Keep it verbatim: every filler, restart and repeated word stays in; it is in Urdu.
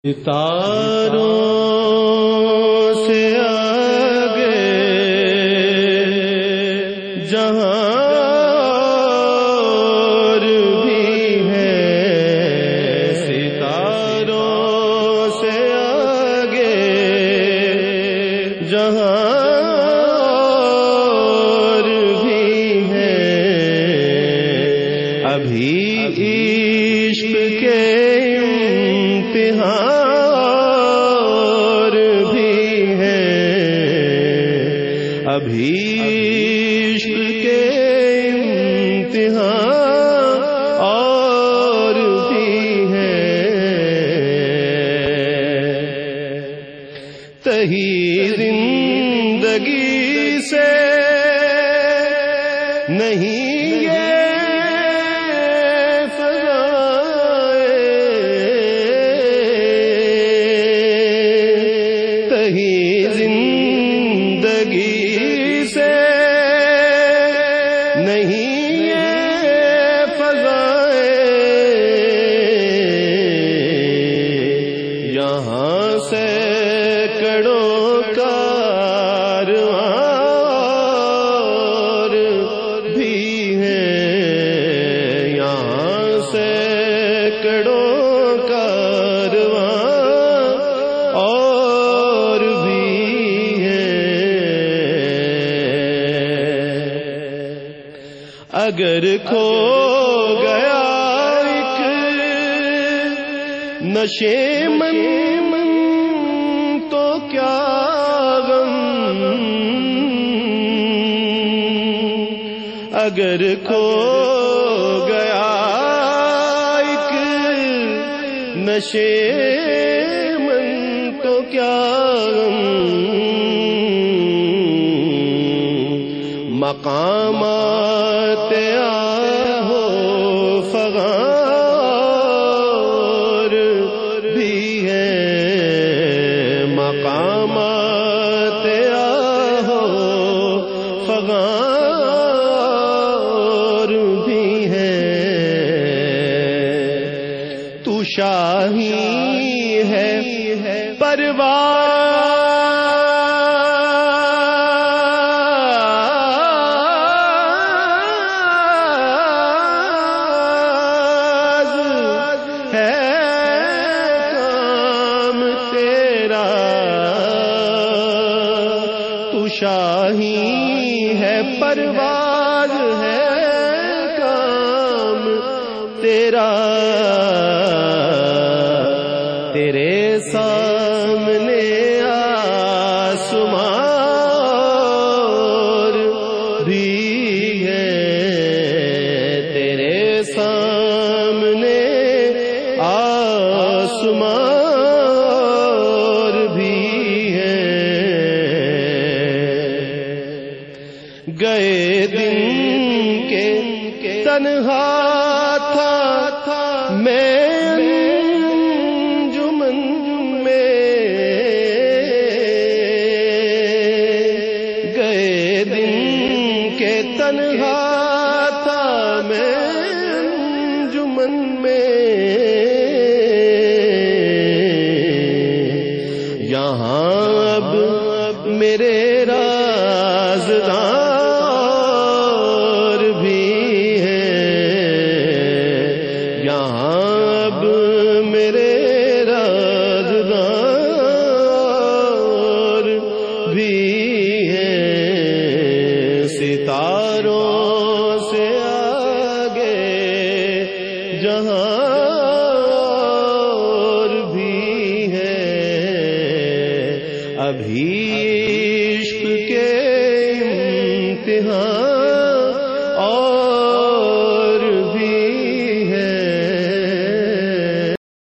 ستاروں سے آگے جہاں اور بھی ہے، ستاروں سے آگے جہاں اور بھی ہے، ابھی عشق کے امتحان ابھی عشق کے امتحان اور بھی ہے، تہی زندگی سے نہیں یہ فضائے، تہی زندگی نہیں یہ فضائے، یہاں سے کروڑوں کارواں بھی ہیں، یہاں سے کروڑوں کارواں اور بھی ہیں، اگر کھو گیا ایک نشے من تو کیا غم، اگر کھو گیا ایک نشے من تو کیا غم، مقامات آہو فغان بھی ہے، مقامات آہو فغان بھی ہے، تو شاہی ہے پرواز شاہی ہے پرواز ہے کام تیرا، تیرے سامنے آسمان بھی ہے، تیرے سامنے آسمان گئے دن کے تنہا تھا میں انجمن میں، گئے دن کے تنہا تھا میں انجمن میں، یہاں اب میرے رازداں ستاروں سے آگے جہاں اور بھی ہے، ابھی عشق کے امتحان